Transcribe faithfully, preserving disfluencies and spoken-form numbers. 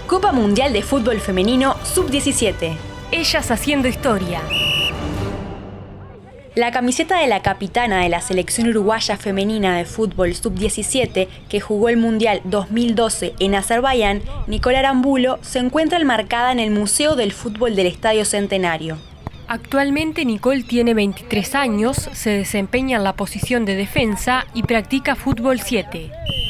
Copa Mundial de Fútbol Femenino sub diecisiete. Ellas haciendo historia. La camiseta de la capitana de la selección uruguaya femenina de fútbol sub diecisiete, que jugó el Mundial dos mil doce en Azerbaiyán, Nicole Arambulo, se encuentra enmarcada en el Museo del Fútbol del Estadio Centenario. Actualmente Nicole tiene veintitrés años, se desempeña en la posición de defensa y practica fútbol siete.